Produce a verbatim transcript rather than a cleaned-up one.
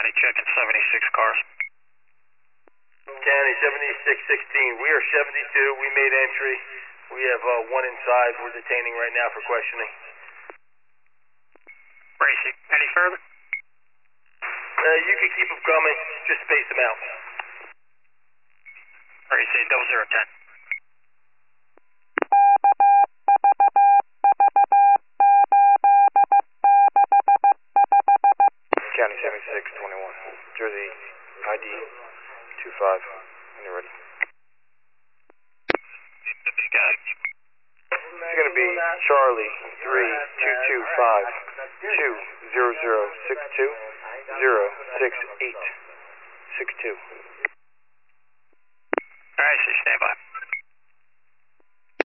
County checking seventy-six cars. County seventy-six sixteen, we are seventy-two, we made entry. We have uh, one inside, we're detaining right now for questioning. Racy, any further? Uh, you can keep them coming, just space them out. Racy, double zero ten. County seventy-six twenty-one, Jersey I D two five, when you're ready. Got it. It's going to be Charlie three two two five two zero zero six two zero six eight six two. Alright, so stand by.